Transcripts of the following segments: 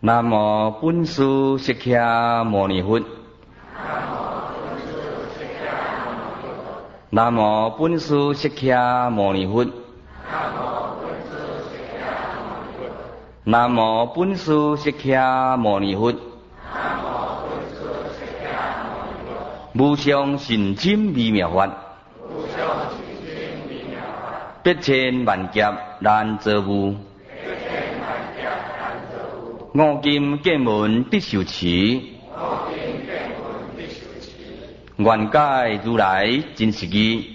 南无本师释迦牟尼佛。南无本师释迦牟尼佛。南无本师释迦牟尼佛。无上甚深微妙法，百千万劫难遭遇。五金见闻得受持，愿解如来真实义。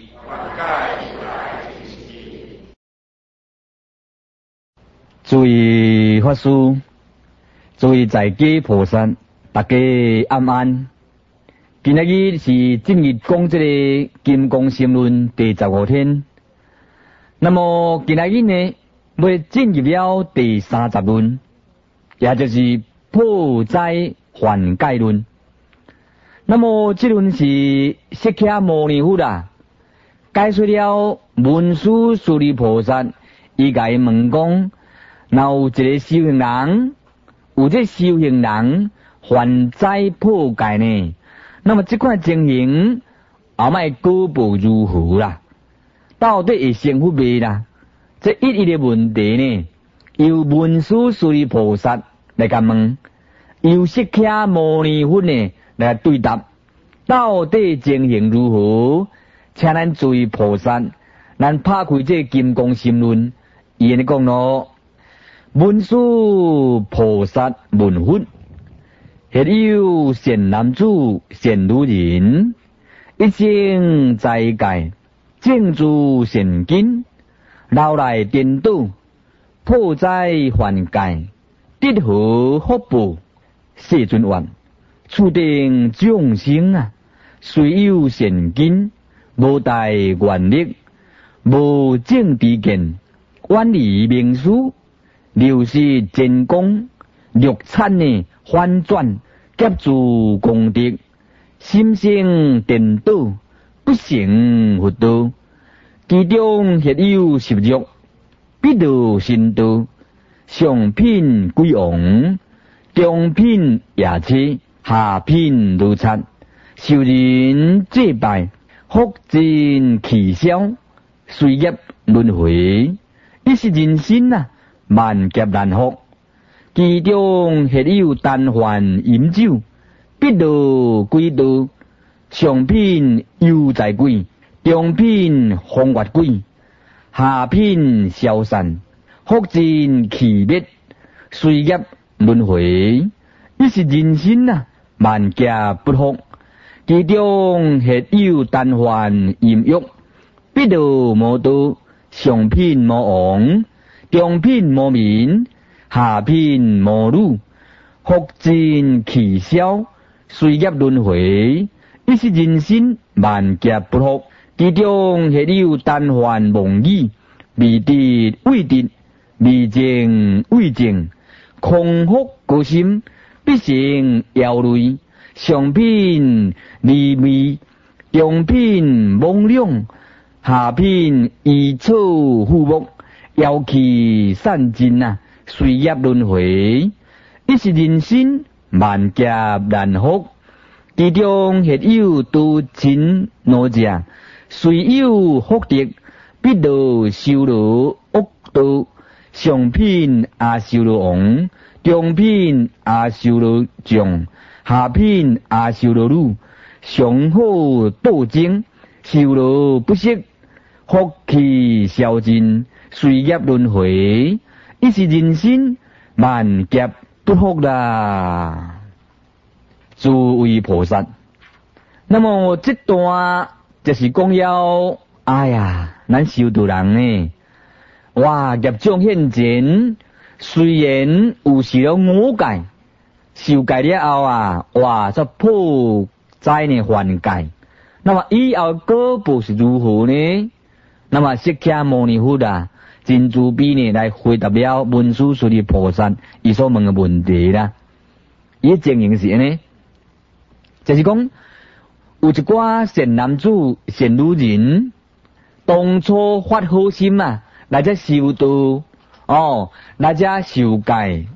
诸位法师，诸位在家菩萨，大家安安。今仔日是正月讲这个《金刚心论》第15天。那么今仔日呢，要进入了第30论，也就是破灾还解论。那么这论是释迦牟尼佛解说了文殊师利菩萨，伊甲伊问讲，若有一个修行人，有这修行人还灾破解呢？那么这款情形后摆果报如何啦？到底会成佛未啦？这一一的问题呢，由文殊师利菩萨来甲问，由释迦牟尼佛呢来对答，到底情形如何？请咱诸位菩萨，咱拍开这金刚心论，伊安尼讲咯：文殊菩萨问佛。迄有善男子、善女人，一生在界，正诸善根，老来颠倒，破灾还解，得何福报？世尊愿，处定众生虽有善根，无大愿力，无正知见，远离名书，流失真功，六产反转，劫住功德，心生颠倒，不成佛道。其中迄有十欲，必得神道。上品归王，中品夜叉，下品如贼。受人祭拜，福尽其消，随业轮回。一是人生万劫难复。其中迄有但还饮酒，必得归道。上品幽财鬼，中品风月鬼，下品消散，福尽其灭，随业轮回。一是人生万劫不复。其中迄有但还淫欲，必得魔道。上品魔王，中品魔民，下品魔女，福尽其消，随业轮回。一是人生万劫不复。其中迄有但还妄语，未得未得，未正未正，空腹高心，必成妖类。上品离迷，中品妄量，下品异草枯木，妖气散尽随业轮回。一是人生万劫难复。其中迄有诸亲奴者，虽有福德，必得修罗恶道。上品阿修罗王，中品阿修罗将，下品阿修罗女，上好道经，修罗不息，福气消尽，随业轮回。一是人生万劫不复啦。诸位菩萨，那么这段就是讲了，哎呀，咱修道人哇，业障现前，虽然有受了五戒，受戒了后哇，则破灾还解。那么以后果报是如何呢？那么释迦牟尼佛真慈悲来回答了文殊师利菩萨伊所问的问题啦。伊情形是安尼，就是讲有一寡善男子、善女人，当初发好心来这修道来这受戒，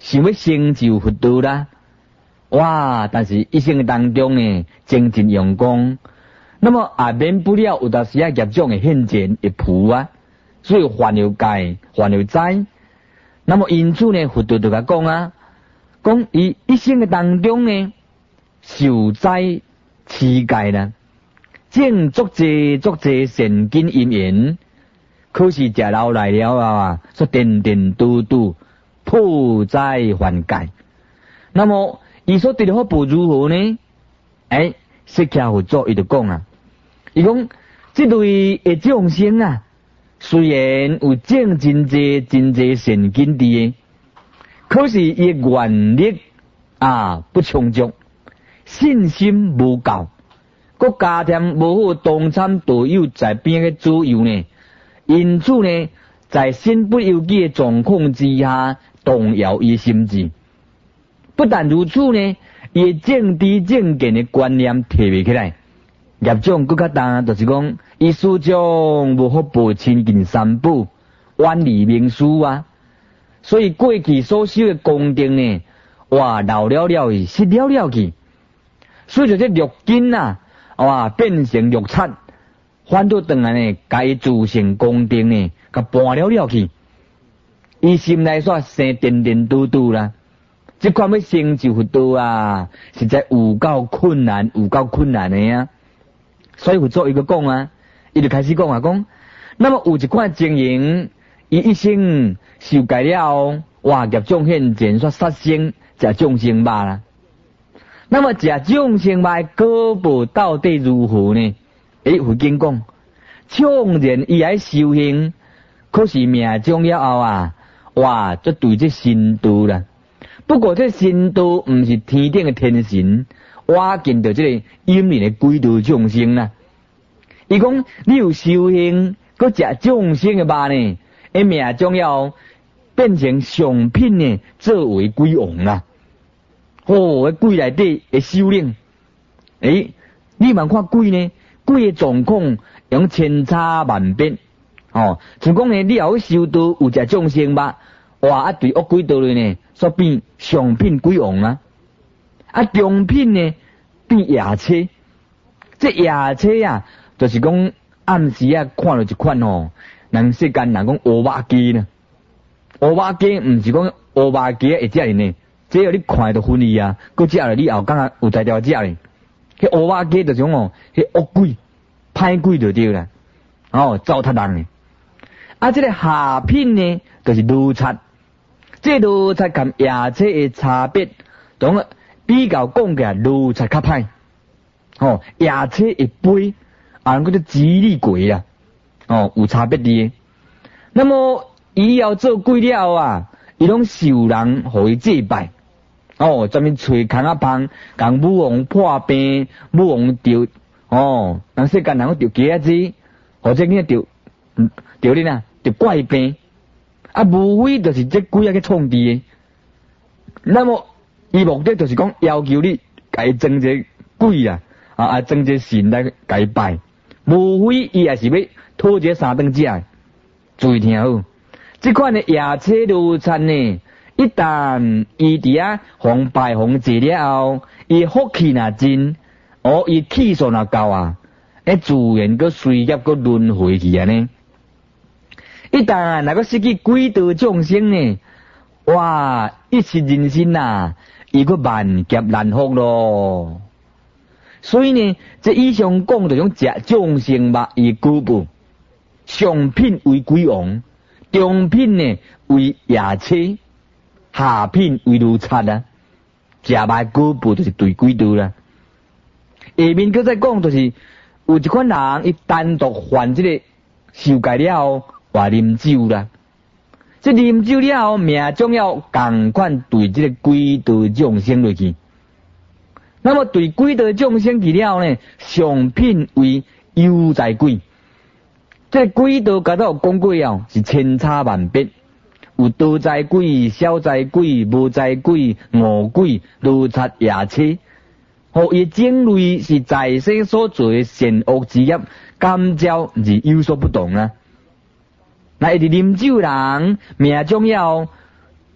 想要成就佛道啦，哇！但是一生当中呢，精进用功，那么也免不了有当时啊业障的现前会浮啊，所以烦恼界，烦恼灾。那么因此呢，佛道就甲讲啊，讲伊一生的当中呢，受灾持戒啦，种足济善根因缘，可是食老来了啊，说颠颠倒倒，破灾还戒。那么伊所得的福报如何呢？释迦佛祖伊就讲啊，伊讲这类的众生啊，虽然有种真济善根的，可是伊愿力不充足，信心无够，佮加添无好同参道友在边个左右呢，因此呢，在身不由己的状况之下，动摇伊心智。不但如此呢，伊正知正见的观念提袂起来，业障更较大，就是讲伊始终无福报亲近三宝，远离名师啊。所以过去所修的功德呢，哇，老了了去，失了了去。所以就这六根啊，哇，变成六尘，反倒转来呢，甲伊自性功德呢，甲搬了了去。伊心内煞生颠颠倒倒啦。这款要成就佛道啊，实在有够困难的啊！所以佛祖伊个讲啊，伊就开始讲啊，讲那么有一款情形，伊一生受戒了，哇，业障现前，说杀生食众生肉啦。那么食众生肉果报到底如何呢？佛经讲，纵然伊爱修行，可是命中了后啊，哇，就对这心度啦。不过这神道唔是天顶的天神，我见到这个阴灵的鬼道众生啦。伊讲你有修行，佮食众生的肉呢，命中要变成上品呢，作为鬼王啦。鬼内底的修炼，你慢看鬼呢，鬼的状况用千差万别。就讲呢，你后修道有食众生肉。哇！对恶鬼道里呢，所变上品鬼王啊！中品呢变野车。这野车啊，就是讲暗时看到一款人世间人讲乌肉鸡呢。乌肉鸡唔是讲乌肉鸡会食呢，只要你看就分离啊，佮食了你后刚有才调食呢。迄乌肉鸡就是讲迄恶鬼、歹鬼就对啦。糟蹋人呢。这个下品呢，就是奴贼。这奴才跟野车的差别，懂啊？比较讲起来，奴才较歹。野车会飞，嗰啲指力鬼啊，有差别的。那么伊要做鬼了啊，伊拢受人互伊祭拜。专门吹空啊棒，共武王破病，武王丢，人世间人丢鸡子，或者你丢你呐，丢怪病。无非就是这鬼去创治的，那么伊目的就是讲要求你改装这鬼啊，装这神来改拜，无非伊也是要讨这三顿食。注意听好，这款的野车奴才呢，一旦伊伫红拜红祭了后，伊福气若真，伊气数若够啊，自然个随业个轮回去啊呢。一旦那个失去鬼道众生呢，哇！一世人生呐，伊个万劫难复咯。所以呢，这以上讲就种食众生肉以果报，上品为鬼王，中品呢为野车，下品为奴贼啊。食肉果报就是对鬼道啦。下面佮再讲就是有一款人，伊单独犯这个受戒了后。话啉酒啦，这啉酒了后，命中要共款对这个鬼道众生落去。那么对鬼道众生去了呢，上品为幽财鬼。这鬼道甲到讲过了，是千差万别，有多财鬼、小财鬼、无财鬼、恶鬼、奴贼、野车。伊种类是在生所做的善恶之业，感召是有所不同啊。那一直啉酒人命中要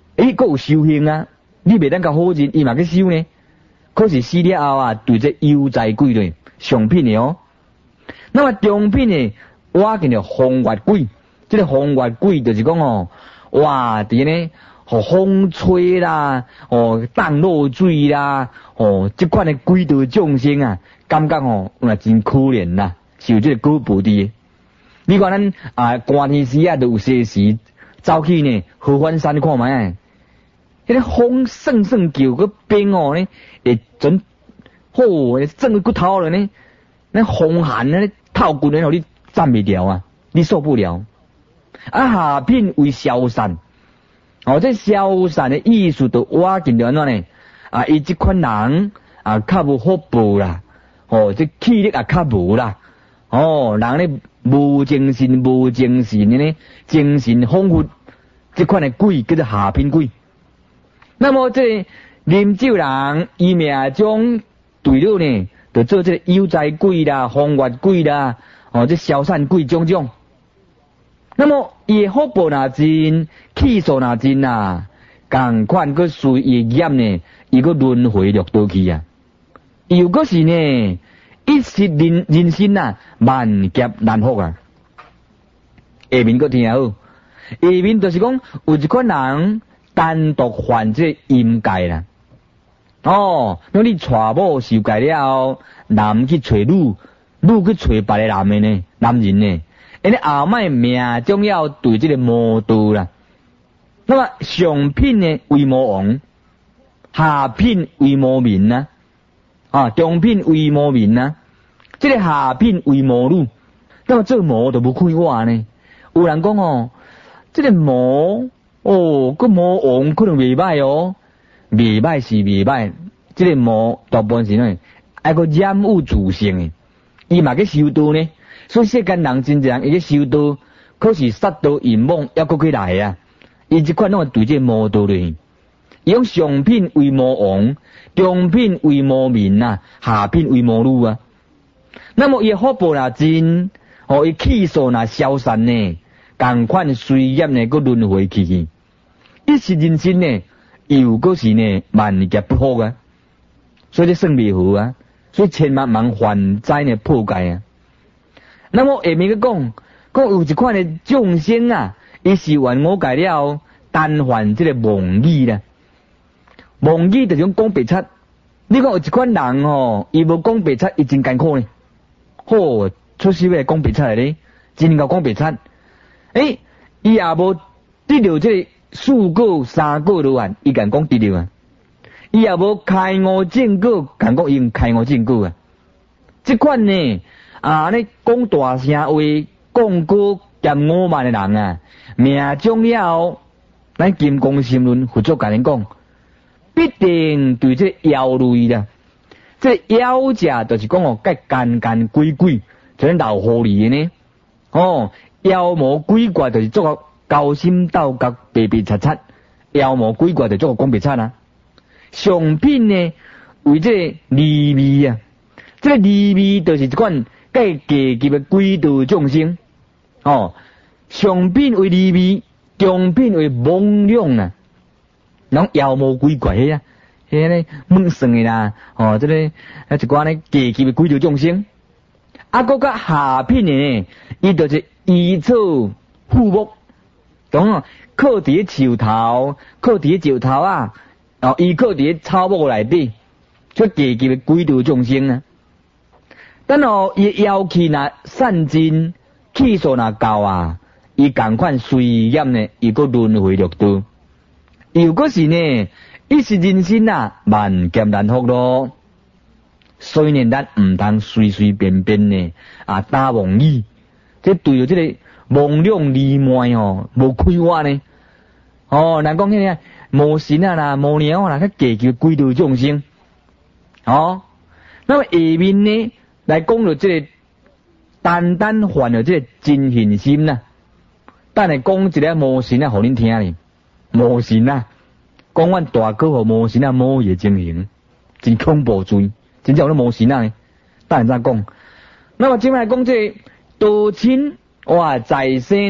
佫有修行啊，你袂当甲好人，伊嘛去修呢。可是死了后啊，对这有财鬼咧，上品的哦。那么中品的，我见着风月鬼，这个风月鬼就是讲哦，哇，伫呢，风吹啦，荡落水啦，这款的鬼道众生啊，感觉那真可怜啦，受这个果报的。你看咱寒天时啊，都有些时走去呢，合欢山看卖。迄个风爽爽叫个冰呢，会准会整个骨头了呢。那风寒呢，透骨呢，你站袂了啊，你受不了。下品为消散，这消散的意思就我见到安怎呢？伊这款人较无福报啦，这气力较无啦，人咧无精神的呢，精神恍惚，这款的鬼叫做下品鬼。那么这啉酒人，伊命中对了呢，就做这个有财鬼啦、风月鬼啦，这消散鬼种种。那么伊福报若真，气数若真啊，共款佮随伊业呢，伊佮轮回六道去啊。又佮是呢，一时人生啊，万劫难复啊。下面佮听好，下面就是讲有一款人。单独犯这阴界啦，那你娶某受戒了后，男去找女，女去找别个男的呢，男人呢，因为后摆命中要对这个魔道啦。那么上品呢为魔王，下品为魔民呐，中品为魔民呐，这个下品为魔女。那么做魔都不开话呢，有人讲这个魔。个魔王可能袂歹哦，袂歹是袂歹，这个魔大部分是呢，爱个染污自性的，伊嘛去修道呢，所以世间人真正伊去修道，可是杀盗淫妄还佫去来啊，伊即款拢对这魔道咧，伊用上品为魔王，中品为魔民啊，下品为魔女啊。那么伊福报若真，伊气数若消散呢？共款随业呢，佮轮回去，一时人生呢，又佮是呢万劫不复啊，所以这算袂好啊，所以千万万还灾呢破戒啊。那么下面佮讲有一款的众生啊，伊是还我戒了，单犯这个妄语啦，妄语就是讲白贼。你讲有一款人伊无讲白贼，伊真艰苦呢，出世要讲白贼咧，真够讲白贼。伊也无得到这4果3果落完，伊敢讲得到啊？伊也无开悟正果，敢讲伊开悟正果啊？这款呢，你讲大声话，讲过兼5万的人啊，命中了，咱金刚心论佛祖甲恁讲，必定对这妖类啦。这妖者就是讲该干鬼鬼，就咱老狐狸呢，妖魔鬼怪就是做个高深斗角白白擦擦，妖魔鬼怪就做个讲白擦啊。上品呢为这利味啊，这个利味就是一款介低级的鬼道众生。上品为利味，中品为妄量啊，拢妖魔鬼怪啊，迄个猛算的啦，这个一寡呢低级的鬼道众生。个个下品的呢，伊就是依草附木，懂靠伫树头，靠伫石头啊，伊靠伫草木内底，出低级的鬼道众生啊。等伊妖气若散尽，气数若够啊，伊共款随业呢，伊个轮回六道。又个是呢，一时人生啊，万劫难复咯。所以呢，咱唔通随随便便呢打妄语，这对着这个妄量利卖无开话呢。人讲迄个魔神啊啦、魔鸟啊啦，较低级鬼道众生。那么下面呢来讲到这个单犯了这个真恨心呐。等下讲一个魔神啊，互恁听咧。魔神啊，讲阮大哥和魔神啊，魔也情形，真恐怖罪。真正有魔神啊！等下再讲。那么今来讲这道亲，在生呢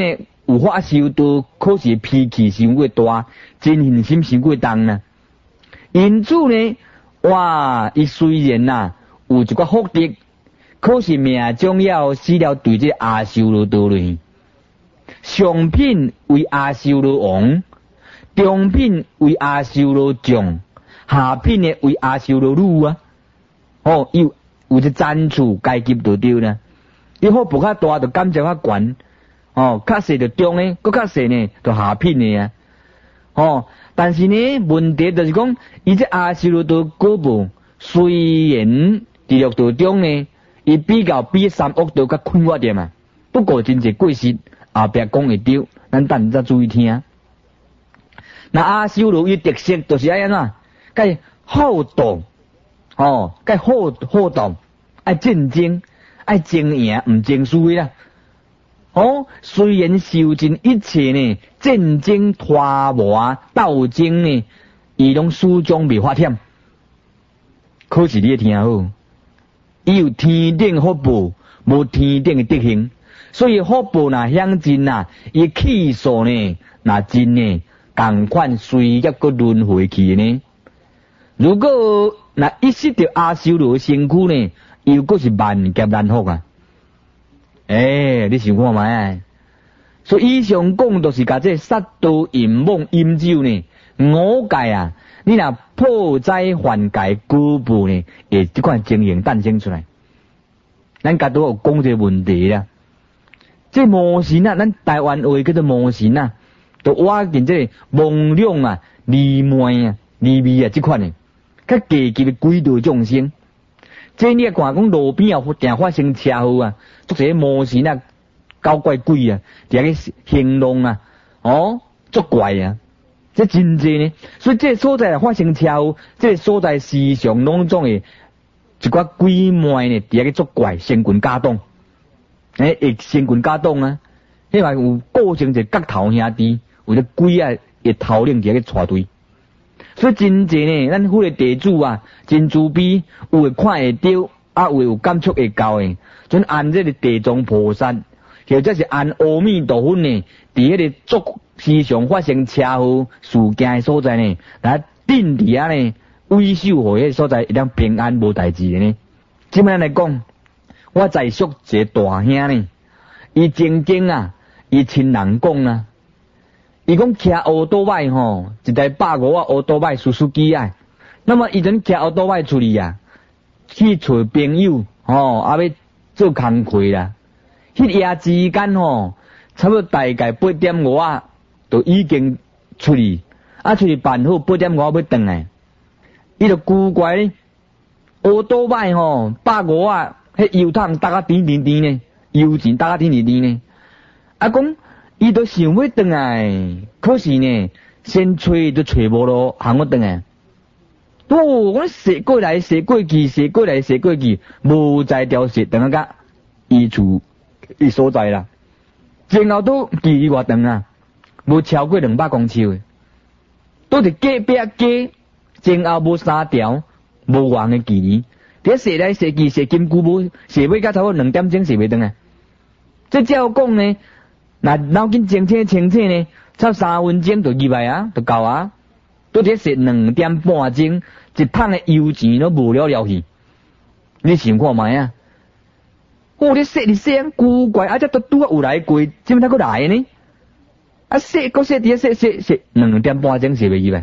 有法修道，可是脾气伤过大，真恨心伤过重啦。因此呢，哇，伊虽然呐有一个福德，可是命中要死了对这阿修罗道里。上品为阿修罗王，中品为阿修罗将，下品呢为阿修罗女啊。哦，有这赞处阶级就对啦。伊好不较大，就感情较悬。哦，较细就中呢，搁较细呢就下品呢啊。哦，但是呢，问题就是讲，伊这阿修罗道果报，虽然地狱道中呢，伊比三恶道较宽阔点嘛。不过真侪过失，后壁讲会对，咱等再注意听。那阿修罗伊特色就是安怎？该好动，哦，该好动，爱战争，爱争赢，唔争输啦。哦，虽然受尽一切呢，战争、拖磨、斗争呢，伊拢始终未发忝。可是你听好，伊有天顶福报，无天顶的德行，所以福报若享尽呐，伊气数呢，若真呢，共款随业个轮回去呢。如果若一失着阿修罗身躯呢，又搁是万劫难福啊！你想看卖？所以以上讲都是甲这杀盗淫妄饮酒呢，五戒啊，你若破灾还戒果报呢，会这款情形诞生出来。咱家都有讲这问题啦。这魔神啊，咱台湾话叫做魔神啊，都挖进这妄量啊、离昧啊、离味啊这款呢，较低级的鬼道众生。这你看讲路边啊，定发生车祸啊，做些魔神啊、搞怪鬼啊，定个形容啊，哦，作怪啊，这真济呢。所以这所在发生车祸，这所在时常拢总的一寡鬼魅呢，定个作怪，神棍加动，会神棍加动啊。迄嘛有构成一个角头兄弟，有个鬼啊，会头领定个带队。所以真济呢，咱府的地主啊，真慈悲，有会看会到，啊有感触会到的，准按这个地藏菩萨，或者是按阿弥陀佛呢，伫迄个作时常发生车祸事件的所在呢，来定伫遐呢，维守互迄个所在一当平安无代志的呢。即摆来讲，我在宿一个大兄呢，伊曾经啊，伊亲人讲啊。伊讲骑奥多麦吼，一台150啊奥多麦苏苏机啊。那么伊阵骑奥多麦出去啊，去找朋友吼，啊要做工课啦。迄夜之间吼，差不多大概8点5啊，就已经出去，啊出去办好8点5要转来。伊就古怪咧，奥多麦吼150啊，迄油桶搭啊甜甜甜呢，油钱搭啊甜甜甜呢，啊讲。伊都想要转来，可是呢，先找都找无咯，行我转来。我踅过来，踅过去，踅过来，踅过去，无在条踅等下甲伊厝伊所在啦。前后都距离偌长啊，无超过200公尺诶。都是隔壁街，前后无3条，无远诶距离。伫踅来踅去，踅金箍无，踅尾甲差不多2点钟踅袂转来。这照讲呢？那脑筋清醒呢，差3分钟就入来啊，就到啊。都伫踅2点半钟，一桶的油钱都无了去。你想看卖啊？你踅古怪，啊，这都拄啊有来过，怎么他佫来呢？啊，踅伫踅2点半钟踅袂入来。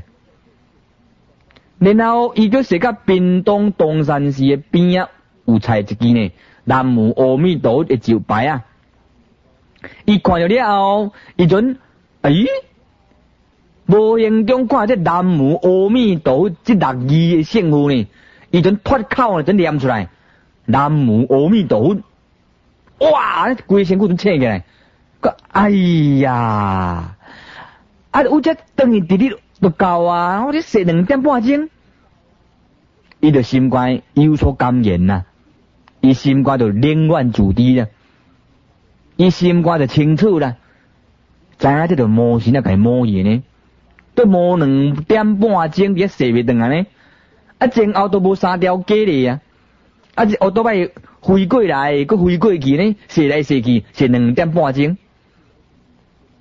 然后伊佫踅到屏东东山寺的边啊，有菜一支呢，南无阿弥陀佛的招牌啊。伊看到了后，伊阵无形中看这南无阿弥陀佛这6字的圣号呢，伊阵脱口就念出来，南无阿弥陀佛，哇，规身躯都醒起来，哎呀，啊，有这等于直直就到啊，我这踅2点半钟，伊就心肝有所感言呐，伊心肝就冷暖自知啦。伊心肝就清楚啦，知影这个魔神啊，甲伊魔嘢呢，都无2点半钟伫踅袂转啊呢，啊前后都无3条街咧啊，啊这奥多麦飞过来，佮飞过去呢，踅来踅去，踅2点半钟，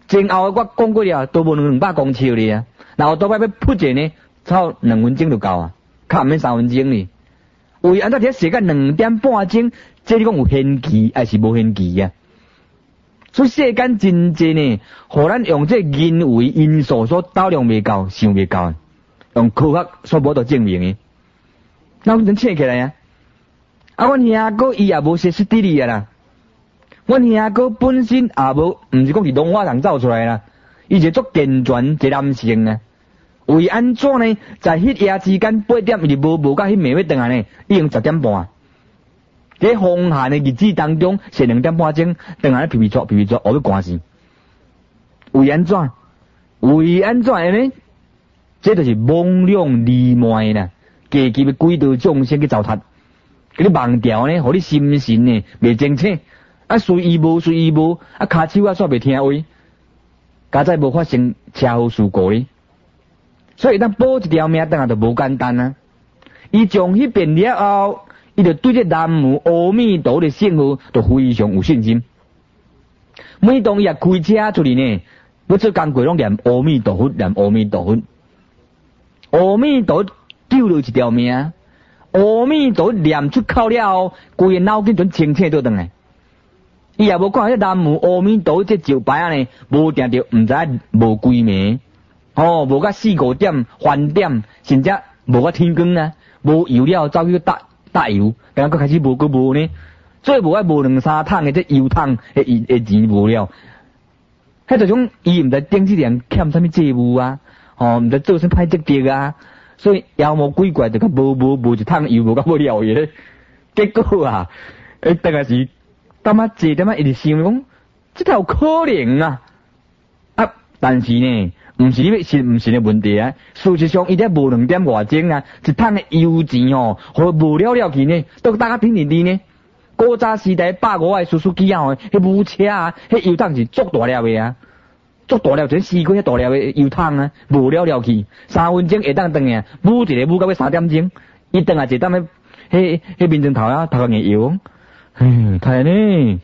前后我讲过了，都无200公尺哩啊。然后倒摆要扑一呢，差2分钟就够啊，较毋免3分钟哩。为安怎伫写到2点半钟，这你讲有限期还是无限期啊？所以世间真济呢，互咱用这人为因素所导量未够，想未够，用科学所无得证明的，那我能请起来啊？啊，阮兄哥伊也无歇斯底里啊啦，阮兄哥本身也无，毋是讲是龙华堂走出来啦，伊是足健全一男性啊。为安怎呢？在迄夜之间8点，伊就无到迄暝要转来呢，已经10点半。在风寒的日子当中，是2点半钟，转来皮皮抓，我要关死。为安怎？为安怎呢？这就是妄量利卖啦，加急要鬼道众生去糟蹋。嗰啲盲条呢，互你心神呢未清醒，啊随意无，啊骹手啊煞未听话，加再无发生车祸事故哩。所以咱保一条命，当然就无简单啊。伊从迄边了后，伊就对这南无阿弥陀的圣号就非常有信心。每当伊也开车出去呢，要做工过拢念阿弥陀佛，念阿弥陀佛。阿弥陀救了一条命，阿弥陀念出口了后，规个脑筋全清醒倒转来。伊也无看这南无阿弥陀这招牌呢，无定着毋知无几暝。无甲4-5点翻点，甚至无甲天光啊，无油了走去搭油，然后佫开始无呢，最无爱无2-3桶的这油桶的钱无了，迄就种伊毋知顶这人欠啥物债务啊，毋知做啥歹积德啊，所以妖魔鬼怪就甲无一桶油无甲无了嘢，结果啊，大概是当啊坐点啊，一直想讲，这条可能啊，但是呢。毋是你信毋信的问题啊！事实上，伊在无2点外钟啊，一桶的油钱互无了去呢，都大家点呢。古早时代150的叔叔机啊，迄母车啊，迄油桶是足大粒的啊，足大粒，全4个迄大粒的油桶啊，无了去，3分钟会当转啊，母一个母到要3点钟，伊转啊一当迄面镜头啊，头个硬油，太呢，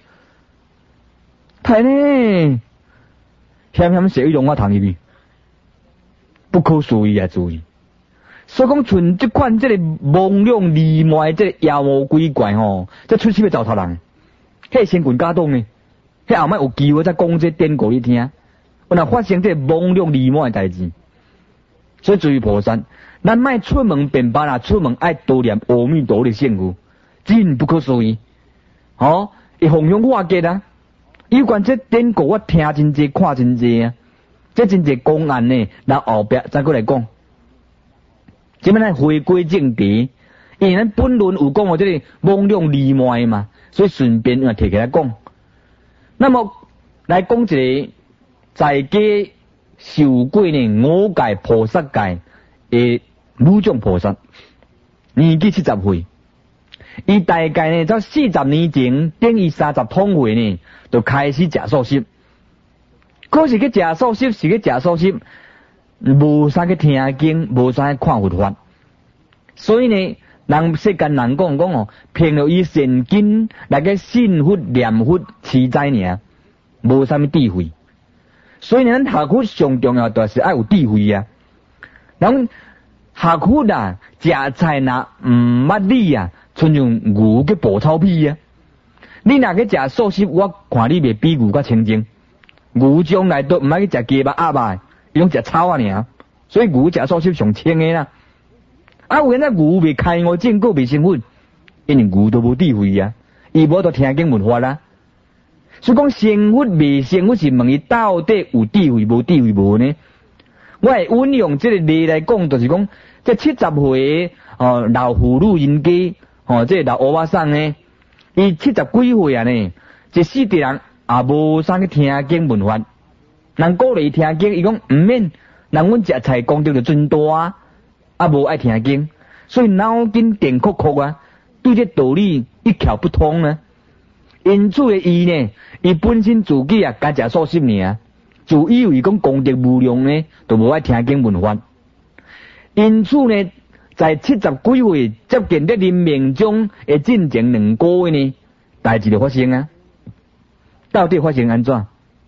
险小伊龙我躺入去。不可思议啊！注意，所以讲像这款这个妄量利卖这个妖魔鬼怪这出去要糟蹋人。迄先棍家动呢，迄后摆有机会再讲这典故你听，有若发生这妄量利卖的代志。所以注意菩萨，咱莫出门便罢啦，出门爱多念阿弥陀的圣号，真不可思议。伊弘扬化解啊！有关这典故我听真济，看真济啊！这真济公案呢，咱后壁再过来讲。即摆咱回归正题，因为咱本论有讲这个妄量利卖嘛，所以顺便也摕起来讲。那么来讲一个在家受过呢5界菩萨界的女众菩萨，年纪70岁，伊大概呢在40年前，等于30通岁呢，就开始食素食。可是去食素食，无啥去听经，无啥去看佛法。所以呢，人世间人讲凭着伊善根来个信佛念佛持斋尔，无啥物智慧。所以咱学佛上重要就是爱有智慧啊。人学佛啊，食菜若毋捌理啊，亲像牛去捕草皮啊。你若去食素食，我看你袂比牛较清净。牛将来都毋爱去食鸡肉鸭肉，伊拢食草啊尔，所以牛食素食上清诶啦。有人牛未开悟正果未成佛，因为牛都无智慧啊，伊无得听经闻法啦。所以讲成佛未成佛是问伊到底有智慧无呢？我会运用这个例来讲，就是讲这70岁老妇女人家这老欧巴桑呢，伊70几岁啊呢，一世的人。也无啥去听经闻法，人鼓励听经，伊讲毋免，人阮食菜功德就真大，无爱听经，所以脑筋电酷啊，对这道理一窍不通啊。因此的伊呢，伊本身自己啊，家食素食尔，就以为讲功德无量呢，就无爱听经闻法。因此呢，在70几岁接近在临命中的进前2个月呢，代志就发生啊。到底发生安怎？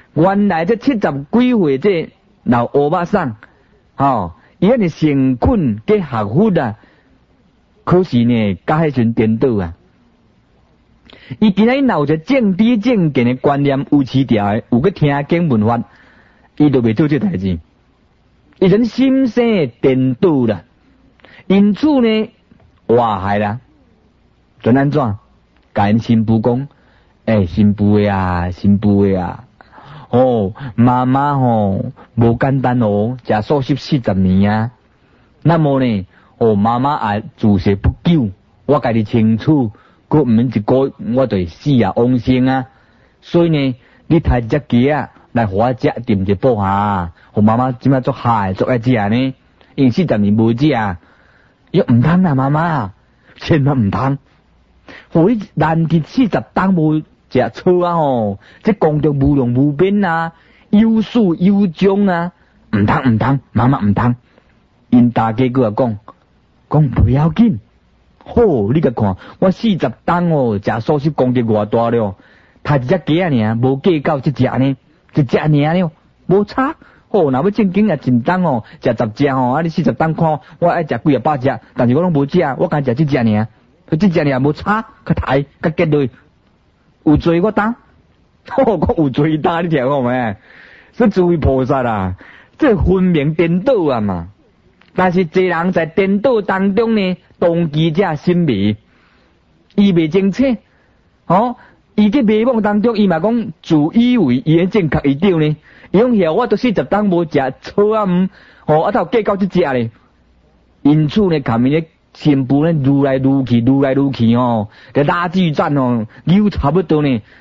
原来这70几岁这老欧巴桑，伊安尼成困给学佛啊，可是呢，甲迄阵颠倒啊。伊今仔日有一个正知正见的观念有市调的，有去听经闻法，伊就袂做这代志。伊阵心生颠倒啦，因此呢，祸害啦，就安怎？甲因新妇讲，新妇啊，妈妈无简单食素食40年啊。那么呢，妈妈也自世不久，我家己清楚。过毋免一个月，我就死啊往生啊！所以呢，你抬一只鸡啊来互我食，炖一煲下，互妈妈即摆做嗨做爱食呢。因40年无食，又毋通啦，妈妈，千万毋通。互你难得40当无食错啊这功德无量无边啊，有始有终啊，毋通，妈妈毋通。因大家佮我讲不要紧。你甲看，我40当食素食功德偌大了，杀一只鸡啊尔，无计较这只呢，一只尔了，无差。若要正经啊，真当食10只啊，你40当看，我爱食几百只，但是我拢无食，我敢食这只尔，这只尔无差，较大，较结累，有罪我担，我有罪担，你听我没？所以诸位菩萨啊，这分明颠倒啊嘛。但是侪人在颠倒当中呢，当机者心迷，伊未清楚，伊伫迷惘当中，伊嘛讲自以为伊正确伊对呢，伊讲遐我都40当无食错啊啊头计较这只咧，因此呢，下面咧新妇咧愈来愈去，在拉锯战扭差不多呢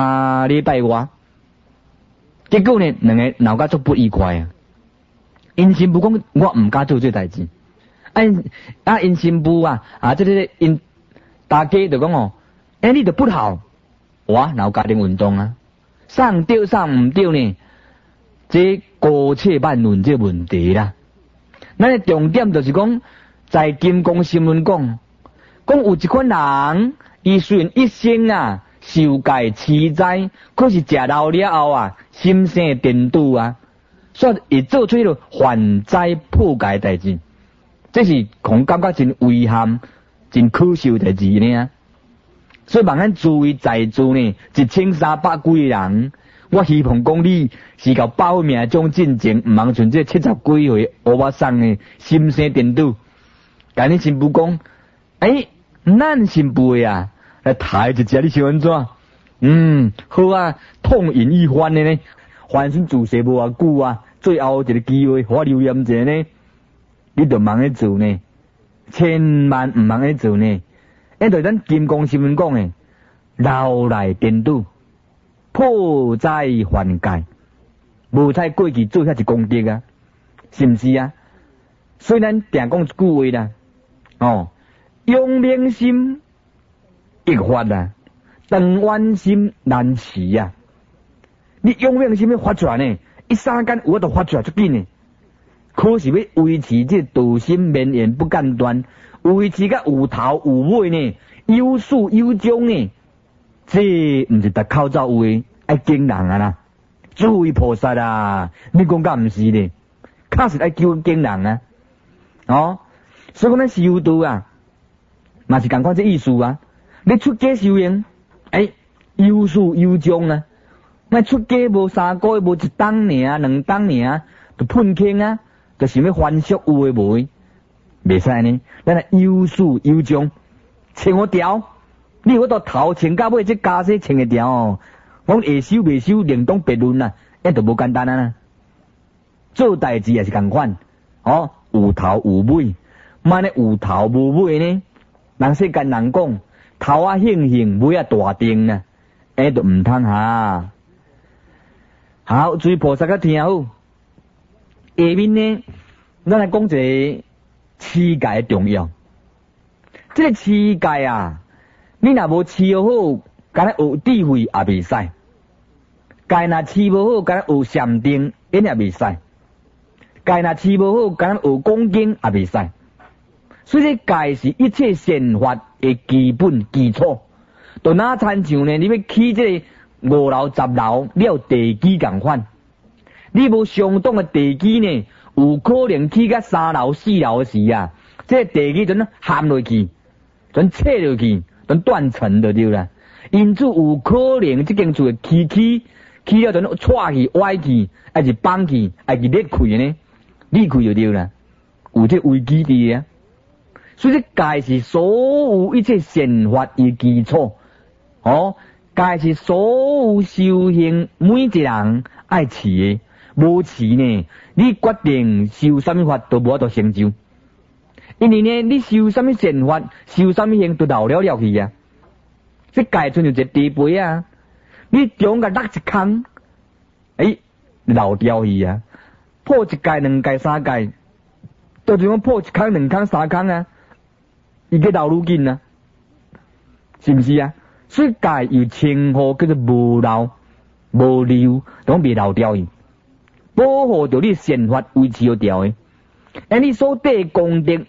3礼拜外，结果呢两个闹甲足不愉快啊。因新妇讲，我毋敢做这代志。因新妇这因大家就讲你就不好，我闹家庭运动啊，上对上毋对呢？这姑且慢论这问题啦。咱的重点就是讲，在金刚心论讲有一款人，伊虽然一生受戒持斋，可是食老了后心生颠倒啊。所以会做出迄个还斋破戒的代志，这是恐感觉真遗憾、真可惜的代志呢。所以望咱诸位在座呢，1300几个人，我希望讲你是够保命种进前，毋通像这70几岁乌巴桑的心生颠倒。甲你新妇讲，咱新妇来抬一只，你想安怎？好啊，痛饮一番的呢，反正自世无偌久啊。最后一个机会，我留言者呢，你就忙去做呢，千万唔忙去做呢。因对咱金刚心论讲的，老来颠倒，破灾还戒，无采过去做遐一功德啊，是毋是啊？虽然定讲一句话啦，用明心易发啊，长远心难持啊。你用明心要发出来呢？一三间我都发出来足紧呢，可是要维持这道心绵延不间断，维持甲有头有尾呢，有始有终呢，这毋是逐口走有诶，爱敬人啊啦，诸位菩萨啊，你讲甲毋是咧，确实爱叫敬人啊，所以讲咱修道嘛是共款这意思啊，你出家修行，有始有终啊。那出家无3个月，无1当尔，2当尔，就喷空啊，就想要还俗有诶无诶，袂使呢。咱有始有终，穿好条，你有到头穿到尾，这家世穿会条我会修袂修，另当别论啦，就无简单啦。做代志也是共款，有头有尾，万一有头无尾呢？人世间人讲头兴，尾大定呢，就毋通哈。好，诸位菩萨甲听好。下面呢，咱来讲一个持戒重要。这个持戒你若无持好，敢若有智慧也袂使；戒若持无好，敢若有禅定，因也袂使；戒若持无好，敢若有恭敬也袂使。所以戒是一切善法的基本基础。就哪参像呢？你要起这个 5楼10楼了地基共款，你无相当的地基呢，有可能起到3楼4楼时啊，这地基准陷落去，准切落去，准断层就对啦。因此有可能这间厝起了准错去歪去，还是崩去，还是裂开呢？裂开就对啦，有这危机伫啊。所以戒是所有一切善法的基础。戒是所有修行每一个人爱持的，无持呢，你决定修什么法都无法度成就。因为呢，你修什么善法，修什么行都漏了去啊。这戒就一个地杯啊，你中个落一空，漏掉去啊。破一戒、2戒、3戒，到就讲破一空、2空、3空啊，伊个漏愈紧啊，是不是啊？所以戒有称呼叫做无漏、无漏，拢未漏掉去，保护着你善法维持掉的。你所得功德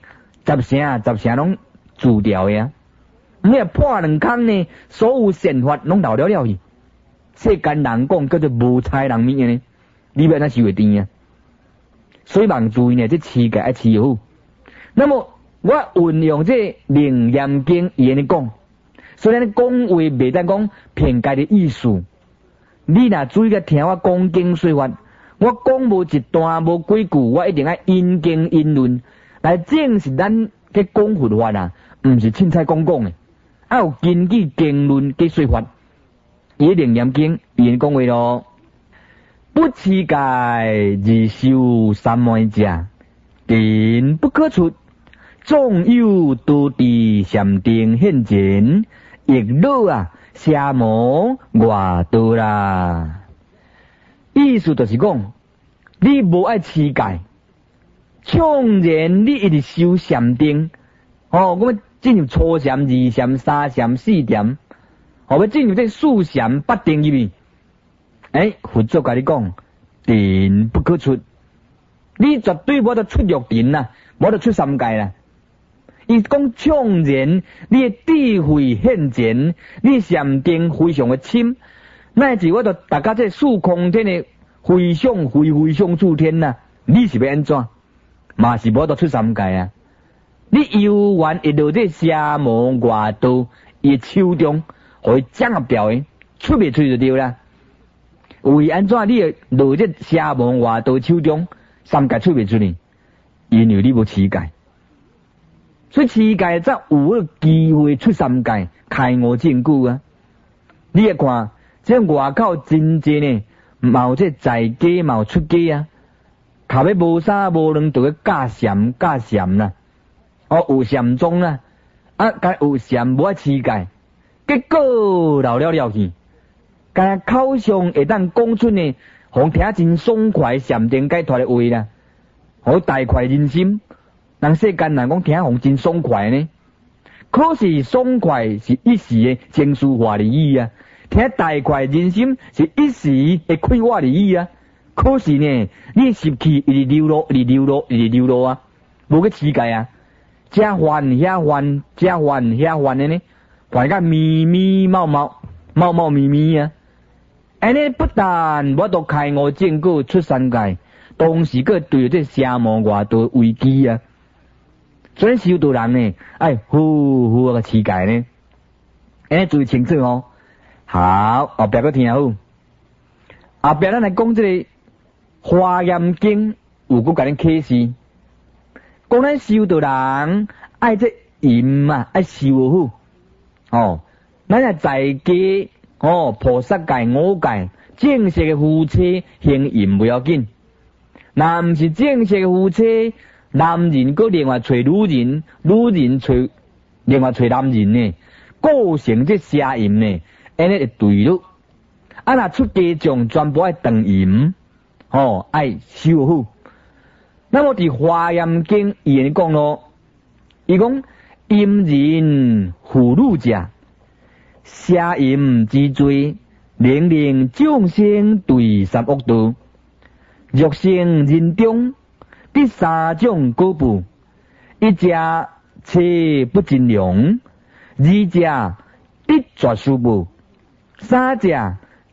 10成拢住掉的啊。你若破2空呢，所有善法拢漏了去。世间人讲叫做无财人命呢，你要怎收会甜啊？所以望注意呢，这持戒爱持好。那么我运用这楞严经伊安尼讲。虽然讲话袂当讲骗家的意思，你若注意个听我讲经说法，我讲无一段无几句，我一定爱因经因论来证实咱嘅讲佛法啊，毋是凊彩讲的，要有根据经论嘅说法。伊楞严经伊讲话咯，不持戒而修三昧戒，定不可出，纵有多地禅定现前。亦老啊，邪魔外道啦。意思就是讲，你无爱持戒，纵然你一直修禅定，我进入初禅、2禅、3禅、4禅，要进入这4禅8定入面。佛祖甲你讲，定不可出，你绝对无得出六定啦，无得出3界啦。伊讲纵然你的智慧现前，你禅定非常的深，乃至我着大家这四空间的非常诸天呐，你是要安怎？嘛是无得出3界啊！你有缘会落这邪魔外道伊手中，互伊掌握掉的，出袂出就对啦。为安怎你会落这邪魔外道手中，3界出袂出呢？因为你无持戒。所以持戒才有机会出3界，开悟证据啊！你也看，这外口真济呢，有这在家，有出家啊，靠要无三无两，就去教禅啦，有禅宗啦，该有禅无爱持戒，结果漏了去，该口上会当讲出呢，互听真爽快禅定解脱的话啦，互大快人心。人世间人讲听互真爽快呢，可是爽快是一时的情绪化而已啊，听大快人心是一时的快活而已啊。可是呢，你习气一直流落啊，无去持戒啊，这烦遐烦，这烦遐烦的呢，烦甲咪冒咪啊。安尼不但我都开悟证据出3界，同时佫对这邪魔外道危机啊。所以修道人呢，好个持戒呢，安尼注意清楚哦。好，后壁个听好。后壁咱来讲这个华严经，有佫甲恁启示，讲咱修道人爱这淫啊，爱修好。咱若在家菩萨戒、5戒，正式的夫妻行淫不要紧，若毋是正式的夫妻。男人搁另外找女人，女人另外找男人呢，构成这邪淫呢，安尼就对了。若出家众全部爱断淫，爱修好。那么伫华严经伊安尼讲咯，伊讲淫人妇女者，邪淫之罪，令众生对三恶道，欲生人中。第3种果报，一者切不尽良，二者得绝殊报，3者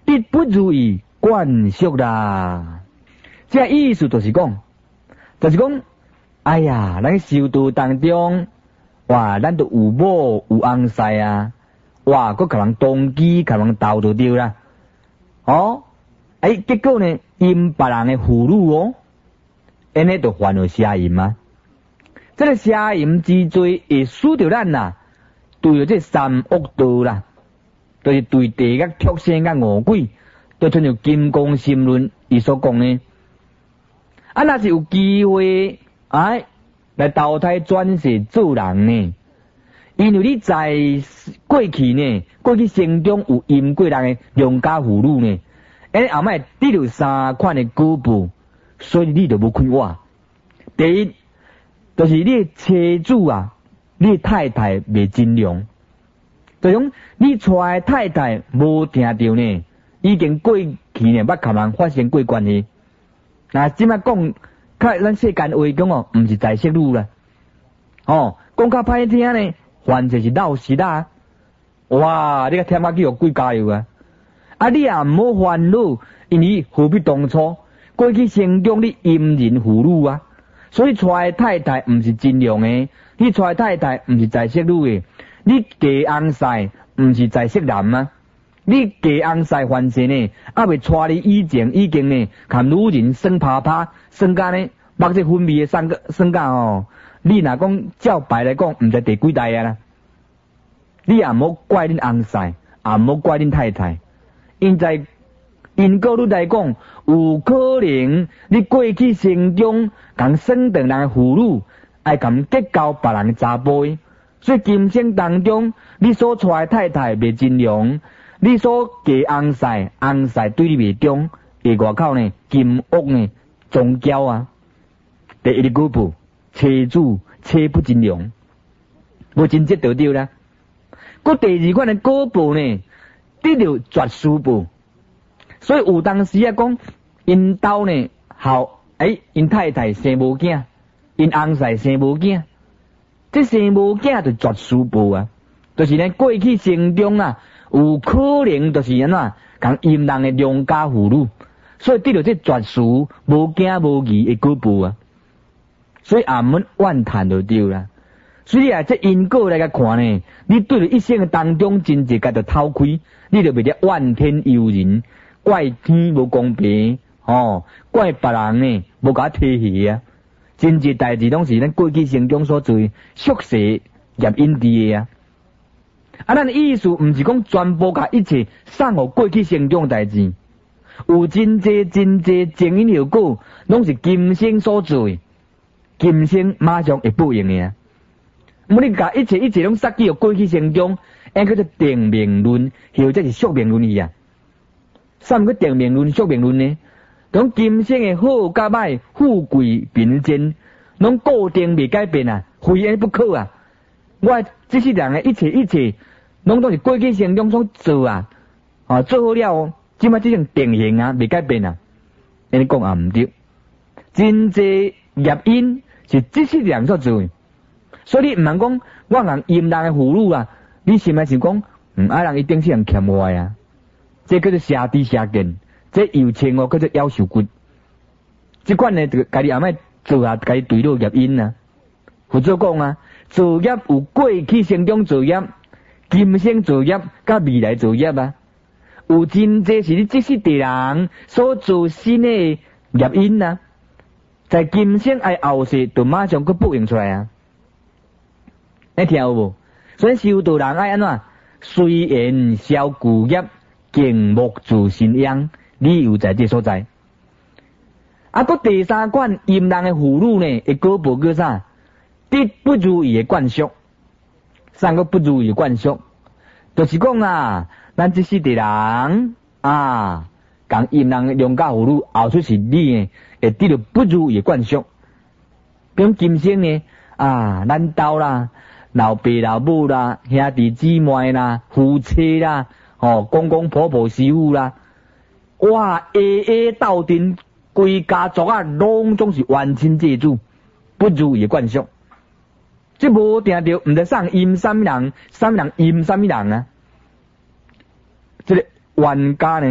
必不如意惯俗啦。这意思就是讲，哎呀，咱修道当中，哇，咱都有某有翁婿啊，哇，佮甲人动机，甲人斗就对啦。哦，结果呢，因别人的妇女哦，安尼就犯了邪淫啊。这个邪淫之罪会使着咱呐，对着这三恶道啦，就是对地甲畜生甲恶鬼，就亲像金刚心论伊所讲呢。若是有机会来投胎转世做人呢，因为你在过去生中有淫过人的良家妇女呢，后摆得到3款的果报，所以你就无开我。第一，就是你的妻子啊，你的太太袂尽量，就讲你娶的太太无听到呢，已经过去呢，捌甲人发生过关系。那即摆讲，较咱世间话讲哦，毋是在色女啦。讲较歹听呢，反正是闹事啦。哇，你个添下去有鬼加油啊！你也毋好烦恼，因为何必当初过去生中你淫淫妇女啊，所以娶的太太毋是真良的，你娶的太太毋是在色女的，你嫁翁婿毋是在色男啊。你嫁翁婿犯事呢，未娶你以前已经呢，甲女人耍啪啪，耍甲呢，目这分泌的耍甲哦。你若讲照白来讲，毋知第几代啊啦。你也莫怪恁翁婿，也莫怪恁太太，因果律来讲，有可能你过去生中共耍断人的妇女，爱共结交别人的查甫，所以今生当中，你所娶的太太袂尽良。你所嫁翁婿对你袂忠，下外口呢金屋呢宗教啊。第一个果报，妻不尽良，无真正得到啦。佮第二款的果报呢，得到绝嗣报。所以有当时啊讲，因兜呢因太太生无囝，因翁婿生无囝，这生无囝就绝嗣报啊，就是呢过去生中啊。有可能就是共淫人的良家妇女，所以得到这绝嗣无惊无疑的果报啊，所以也免怨叹就对啦。所以这因果来甲看呢，你对着一生的当中真济甲着偷开，你就袂得怨天尤人，怪天无公平，怪别人呢无甲体恤啊，真济代志拢是咱过去生中所做宿世业因地的啊。咱的意思毋是讲全部甲一切送互过去生中代志，有真济前因后果，拢是今生所做，今生马上会报应的啊。你甲一切拢塞去互过去生中，叫做定命论，或者是宿命论去啊。啥物个定命论、宿命论呢？讲今生的好甲歹、富贵贫贱，拢固定未改变啊，非而不可啊。我这世人的一切，拢都是过去生中所做啊，做好了，即摆这种定型啊，未改变啊。安尼讲也毋对，真济业因是这世人所做，所以你毋通讲我人淫人的妇女啊，你心内想讲，人一定是人欠我啊，这叫做邪知邪见，这又称叫做夭寿骨。即款呢，就家己后摆做下家己对落业因啊。或者讲啊，做业有过去生中做业，今生做业，甲未来做业啊。有真济是你这世地人所做新的业因啊，在今生爱后世就马上去报应出来啊。你听有无？所以修道人爱安怎？虽然消旧业，敬莫自新殃，理由在这所在。搁第三款淫人的妇女呢，会果报叫啥？得不如意的惯俗。三个不如意的惯俗，就是讲啊，咱这世地人共淫人的良家妇女后出是你呢，会得到不如意的惯俗。比如今生呢，咱兜啦、老爸老母啦、兄弟姊妹啦、夫妻啦、公公婆婆媳妇啦，哇，斗阵。规家族啊，拢总是冤亲债主，不如意的惯俗。即无定着，毋知送阴啥物人，啥物人阴啥物人啊？这个冤家呢，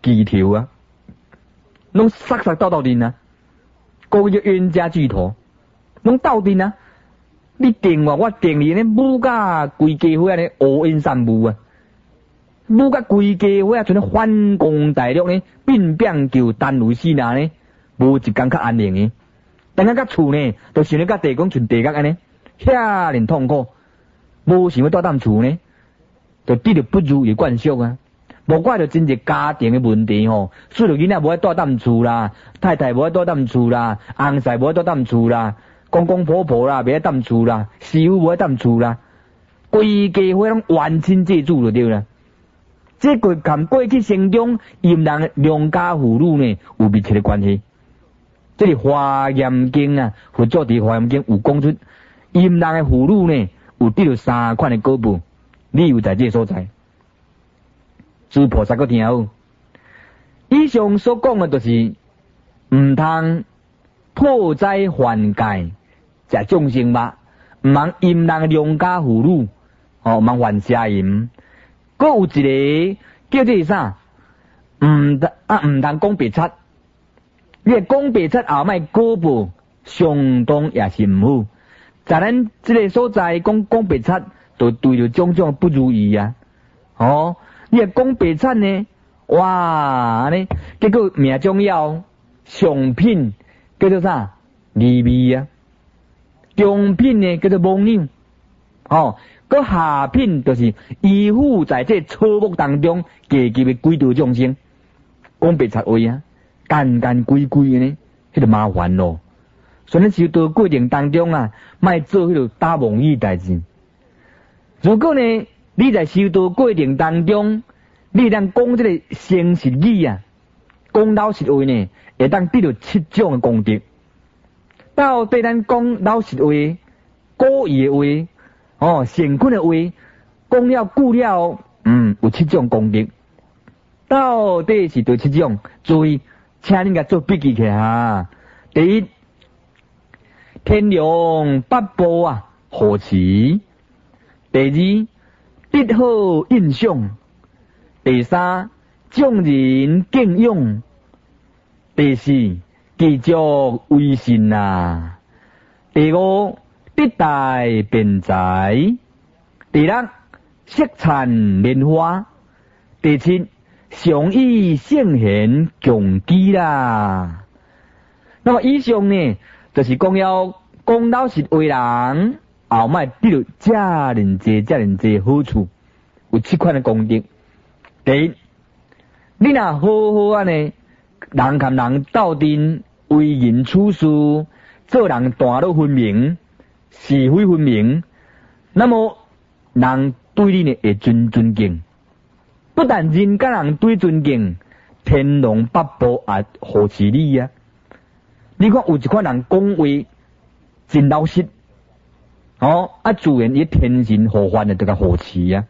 巨条啊，拢杀斗阵啊，故叫冤家巨头，拢斗阵啊。你定我定你呢，武甲规家伙呢，乌烟散雾啊，武甲规家伙像咧反攻大陆呢，兵变就单位死那呢，无一天较安宁的。等下甲厝呢，就想咧甲地公像地角安尼，遐尼痛苦，无想要住踮厝呢，就得着不如意惯性啊。无怪着真侪家庭的问题吼，所以囡仔无爱住踮厝啦，太太无爱住踮厝啦，翁婿无爱住踮厝啦，公公婆婆啦袂爱踮厝啦，媳妇无爱踮厝啦，规家伙拢冤亲债主就对啦。这个跟过去生中淫人良家妇女呢有密切的关系。这里《华严经》啊，佛祖伫《华严经》有讲出，淫人的妇女呢有得到3款的果报，理由在这所在。诸菩萨搁听好，以上所讲的就是唔通破灾还戒，食众生肉，唔通淫人的良家妇女，唔通犯邪淫。搁有一个叫做啥？唔通讲白贼。你讲白贼后摆果报相当也是唔好。在咱这个所在讲白贼，就对着种种不如意啊！你讲白贼呢？哇！呢结果命中要上品叫做啥？利味啊！中品呢叫做妄念。搁下品就是依附在这草木当中，积极的鬼道众生，讲白贼话啊，干规规的呢，迄就麻烦咯。所以修道过程当中啊，莫做迄个打妄语代志。如果呢，你在修道过程当中，你当讲这个诚实语啊，讲老实话呢，会当得到7种的功德。到底咱讲老实话、故意的话、诚恳的话，讲了久了，有7种功德。到底是对7种？注意，请你甲做笔记起来哈。第一，天龙八部啊，护持；第二，得好印象；第三，众人敬仰；第四，继续威信啊；第五，得大辩才；第六，色灿莲花；第七，常以圣贤共基啦。那么以上呢，就是讲要讲老实话人，后摆得到这人济好处，有7款的功德。第一，你若好好安尼，人跟人斗阵，为人处事，做人大路分明，是非分明，那么人对你呢会尊敬。不但人跟人对尊敬，天龙八部也护持你啊！你看有一款人讲话真老实，自然伊天神护法就甲护持啊！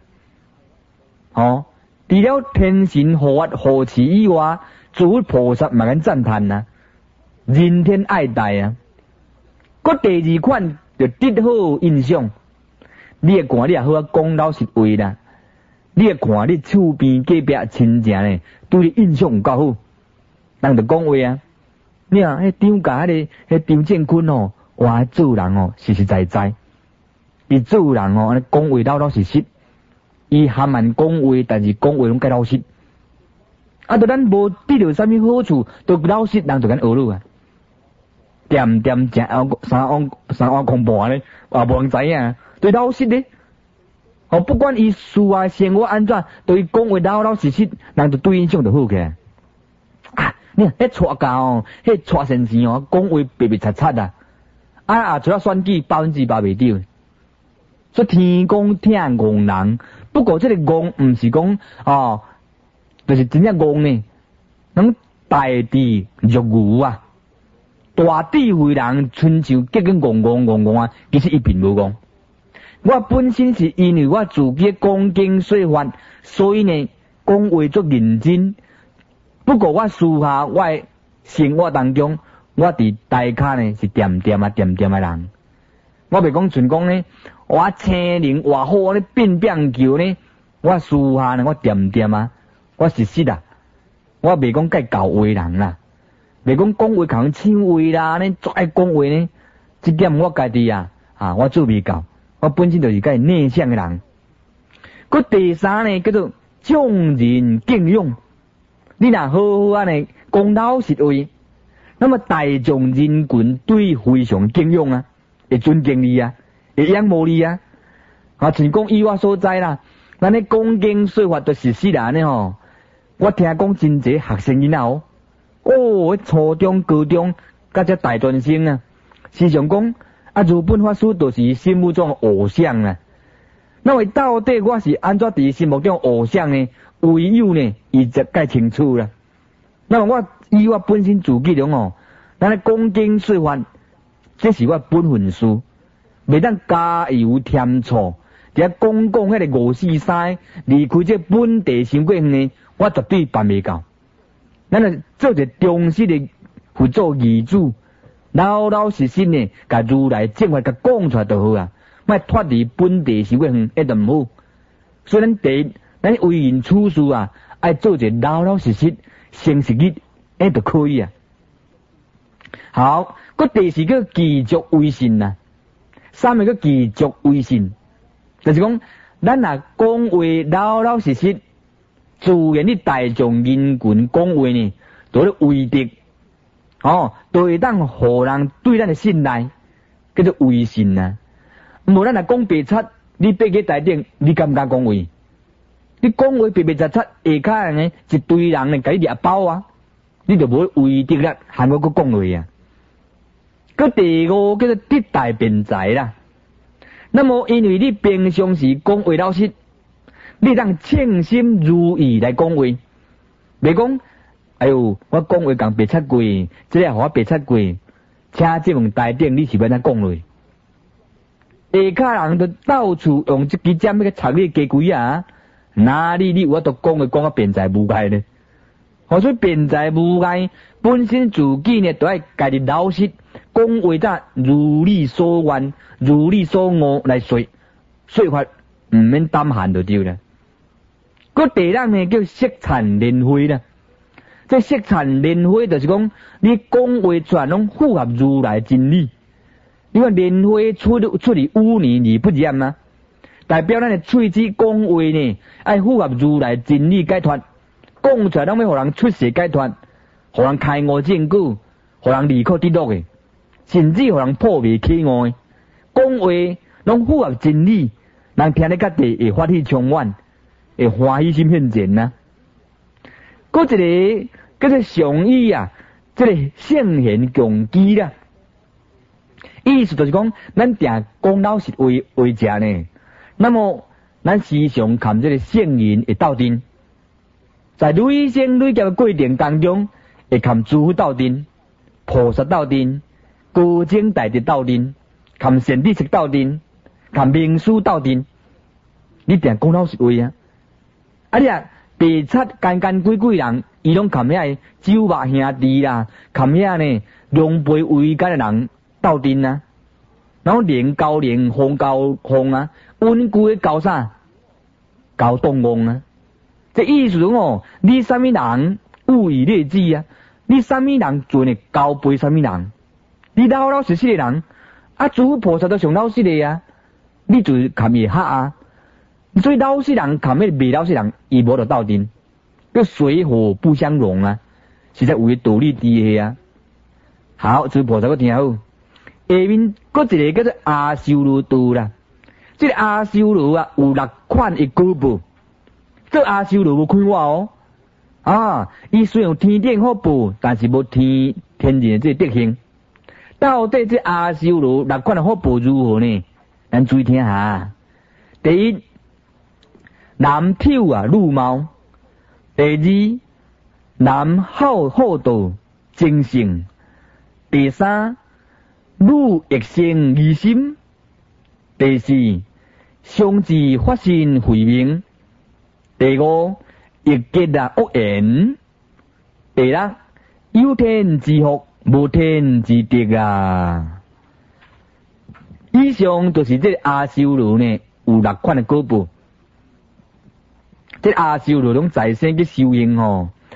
除了天神护法护持以外，诸菩萨嘛敢赞叹啊，人天爱戴啊！搁第二款就得好印象，你会看你也好啊，讲老实话啦。你会看你厝边隔壁亲戚呢，对你印象有够好，人就讲话啊。你啊，迄张家迄张建坤哇，做人实在在，伊做人安尼讲话老实，伊含慢讲话，但是讲话拢介老实。就咱无得到啥物好处，都老实，人就敢学落啊。点食三碗空盘咧，无人知影，对老实咧。不管伊事啊生活安怎，对伊讲话老实，人就对印象就好起来。你看迄娶家迄娶先生讲话白擦擦啊！除了选举100%袂对，所以天公听戆人。不过这个戆唔是讲就是真正戆呢，能大智若愚啊，大智慧人亲像结个戆啊，其实一并无戆。我本身是因为我自己讲经说法，所以呢讲话足认真。不过我私下我生活当中，我伫台卡呢是点点的人。我袂讲纯讲呢，我青灵活好呢变球呢，我私下呢我点啊，我实啊。 我袂讲介教话人啦，袂讲讲话讲抢话啦，呢做爱讲话呢，这点我家己我做未到，我本身就是介内向的人。佮第三呢，叫做众人敬仰。你若好好安尼讲老实话，那么大众人群对非常敬仰啊，会尊敬你啊，会仰慕你啊。像讲以我所知啦，咱咧讲经说法就是实啦呢吼。我听讲真侪学生囡仔初中、高中，甲只大专生啊，时常讲如本法师就是心目中偶像啊。那么到底我是安怎伫心目中偶像呢？唯有呢，伊就介清楚啦。那么我以我本身自己中咱咧讲经说法，这是我本分事，袂当加油添醋。伫讲迄个543，离开这本地伤过远呢，我绝对办袂到。咱就做一个忠实的辅助义主，老老实实呢，甲如来正法甲讲出来就好啊。莫脱离本地伤过远，一定唔好。所以咱为人处事爱做一个老老实实、诚实的，就可以啊。好，佮第四个继续为信啊，三个继续为信。就是讲，咱若讲话老老实实，自然你大众人群讲话呢，都咧为的，都会当互人对咱的信赖，叫做为信啊。无咱若讲白贼，你爬去台顶，你敢唔敢讲话？你讲话白白贼贼，下骹呢一堆人呢，甲你掠包啊，你就无为的啦，还我讲话啊。佮第五叫做德大辩才啦。那么，因为你平常时讲话老实，你当称心如意来讲话，袂讲，哎呦，我讲话共白贼过，这个互我白贼过，请这问台顶你是要怎讲落？下骹人就到处用这支针要去插你鸡龟啊！哪里你我都讲话讲啊辩才无碍呢？所以辩才无碍，本身自己呢都爱家己老实。讲话则如你所愿，如你所悟来说法，唔免担闲就对啦。个第二呢叫色产莲花啦，这色产莲花就是讲你讲话全拢符合如来真理。你看莲花出离污泥而不染啊，代表咱的喙齿讲话呢，爱符合如来真理解脱，讲出来拢要互人出世解脱，互人开悟证据，互人离苦得乐的。甚至互人破灭起外，讲话拢符合真理，人听得较地会发起充满，会欢喜心现前啊。搁一个叫做上意这个圣贤共机啦，意思就是讲，咱定讲老实话为食呢。那么咱时常看这个圣人会斗阵，在累生累劫的过程当中，会看诸佛斗阵、菩萨斗阵。高僧大德斗阵，含善知识斗阵，含名师斗阵，你定讲老实话啊！你白贼干干鬼鬼人，伊拢含遐酒肉兄弟啦，含遐呢龙背为奸的人斗阵啊，然后连交连，红交红啊，稳固的交啥？交动妄啊！这意思你什么人物以类聚啊？你什么人做呢交陪什么人？你老老实实的人，诸佛菩萨都上老实的啊，你就含伊黑啊。所以老实人含迄未老实人，伊无得斗阵，叫水火不相容啊，实在有道理伫下啊。好，诸菩萨我听好。下面搁一个叫做阿修罗道啦，这个阿修罗有6款的果报，这阿修罗无看我伊虽然有天顶福报，但是无天然的这德行。到底这阿修罗6款的福报如何呢？咱注意听下。第一，男丑女貌；第二，男厚道精诚；第三，女热心疑心；第四，相自发心慧明；第五，易结恶言；第六，有天之福。无天之德啊！以上就是这阿修罗呢，有6款的果报。这阿修罗拢在生去修行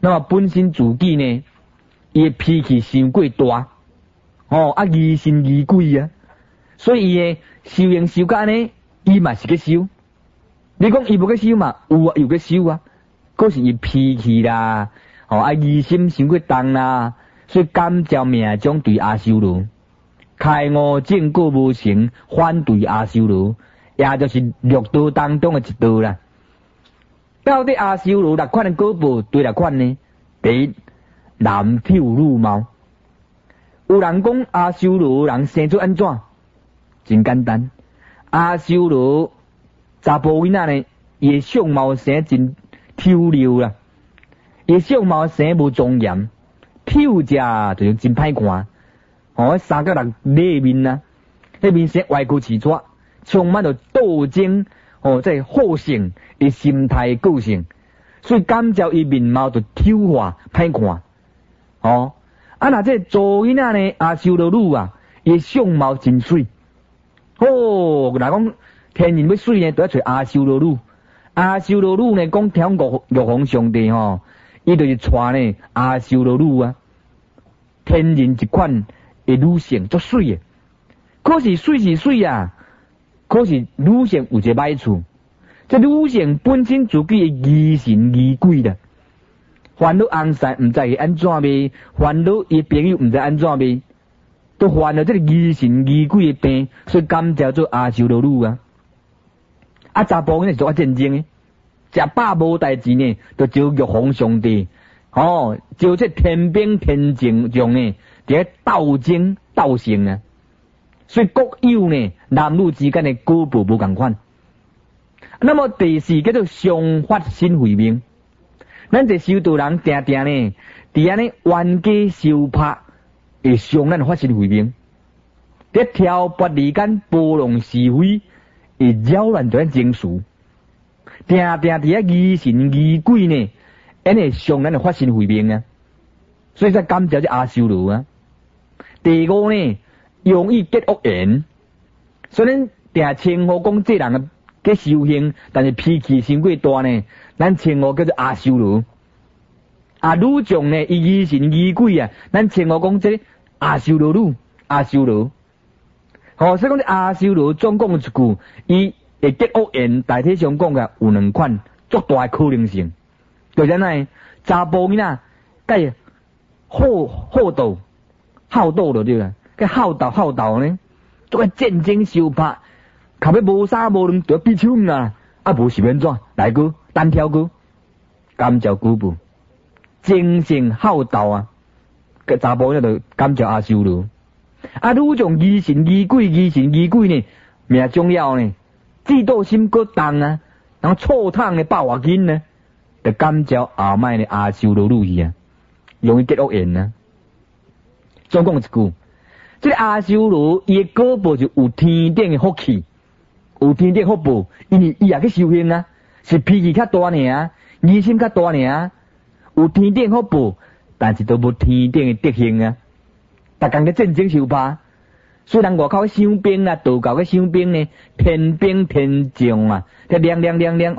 那么本身自己呢，伊脾气伤过大，疑神疑鬼啊，所以伊诶修行修甲呢，伊嘛是去修。你讲伊无去修嘛，有啊，有去修啊，可是伊脾气啦，疑心伤过重啦，所以感召命中对阿修罗，开悟正果无成，反对阿修罗，也就是六道当中的一道啦。到底阿修罗六款的果报对六款呢？第一，男丑女貌。有人讲阿修罗人生出安怎？真简单，阿修罗查甫囡仔呢，伊的相貌生真丑陋啦，伊的相貌生无庄严，丑者就是真歹看。三角六裂面啊，迄面生歪曲起撮，充满着斗争，即好胜的心态个性，所以感召伊面貌就丑化歹看。若这做囡仔呢，阿修罗女啊，伊相貌真水。若讲天人要水呢，就要找阿修罗女。阿修罗女呢，讲听玉皇上帝伊就是带呢阿修罗女啊，天人一款的女性足水的。可是水是水啊，可是女性有一个歹处，这女性本身自己的疑神疑鬼的。烦恼红婿唔知会安怎卖，烦恼伊朋友唔知安怎卖，都患了这个疑神疑鬼的病，所以感叫做阿修罗女啊。查甫呢是做战争的，食饱无代志呢，就招玉皇上帝，招这天兵天将呢，伫斗争斗胜啊。所以各有呢男女之间的果报无共款。那么第四叫做相发心慧命。咱这修道人定定呢，伫安尼冤家相拍，会伤咱发心慧命。伫挑拨离间、包容是非，会扰乱咱情绪。定定伫遐疑神疑鬼呢，安尼伤咱发心慧命啊。所以才感召这阿修罗啊。第五呢，容易结恶缘。所以咱定称呼讲这人嘅修行，但是脾气伤过大呢。咱称呼叫做阿修罗，女众呢，伊疑神疑鬼啊，咱称呼讲这阿修罗女，阿修罗。所以讲这阿修罗总共一句，伊会结恶缘，大体上讲嘅有两款，足大嘅可能性。就怎样？查甫囡仔，介好斗就对啦，介好斗呢，足个战争相拍，后尾无三无两就比枪啊，无是免怎来个？单挑歌，感召果报，精神好斗啊！个查甫呢就感召阿修罗。女种疑神疑鬼呢，命中了呢，嫉妒心过重啊，然后臭烫的爆话紧呢，就感召后摆的阿修罗女去啊，容易结恶缘啊。总共一句，这个阿修罗伊的果报就有天顶的福气，有天顶福报，因为伊也去修行啊。是脾气较大尔，疑心较大尔，有天顶福报，但是都无天顶的德行啊。逐工咧战争相拍，虽然外口伤兵啦，道教嘅伤兵呢，天兵天将啊，这亮，这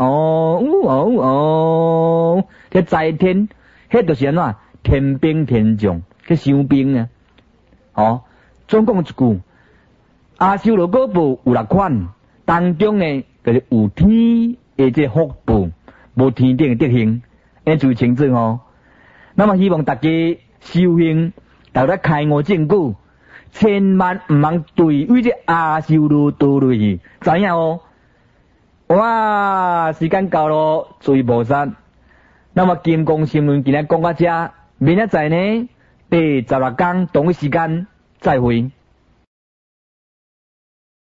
在天，迄就是安怎天兵天将去伤兵啊。总共一句，阿修罗果报有六款，当中呢就是有天这福报，无天顶的德行，注意清楚那么希望大家修行，大家开悟正果，千万唔通对位这阿修罗倒落去，知影哇，时间到咯，注意菩萨。那么金刚心论今日讲到这，明仔载呢第16讲同一时间再会。